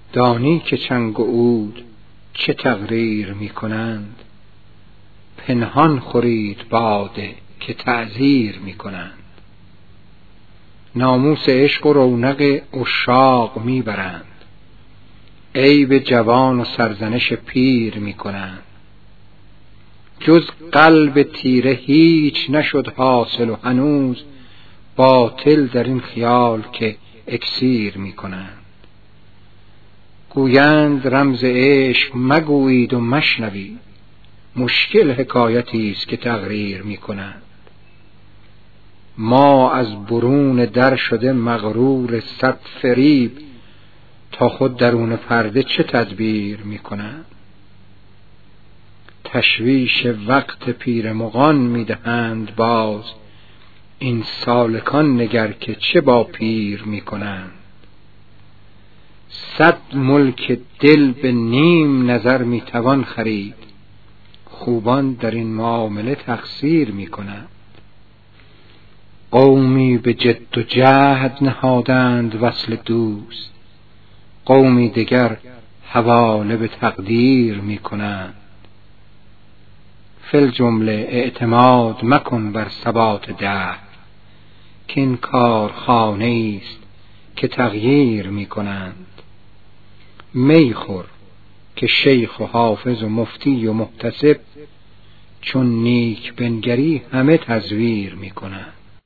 دانی که چنگ و عود چه تقریر می کنند، پنهان خورید باده که تعزیر می کنند. ناموس عشق و رونق عشاق می برند، عیب جوان و سرزنش پیر می کنند. جز قلب تیره هیچ نشد حاصل و هنوز باطل در این خیال که اکسیر می کنند. گویند رمز عشق مگویید و مشنوید، مشکل حکایتی است که تقریر می کنند. ما از برون در شده مغرور صد فریب، تا خود درون پرده چه تدبیر می کنند. تشویش وقت پیر مغان می دهند باز، این سالکان نگر که چه با پیر می کنند. 100 ملک دل به نیم نظر می توان خرید، خوبان در این معامله تقصیر می کنند. قومی به جد و جهد نهادند وصل دوست، قومی دگر حواله به تقدیر می کنند. فی الجمله اعتماد مکن بر ثبات دهر، که این کارخانه است که تغییر می کنند. می خور که شیخ و حافظ و مفتی و محتسب، چون نیک بنگری همه تزویر می کنند.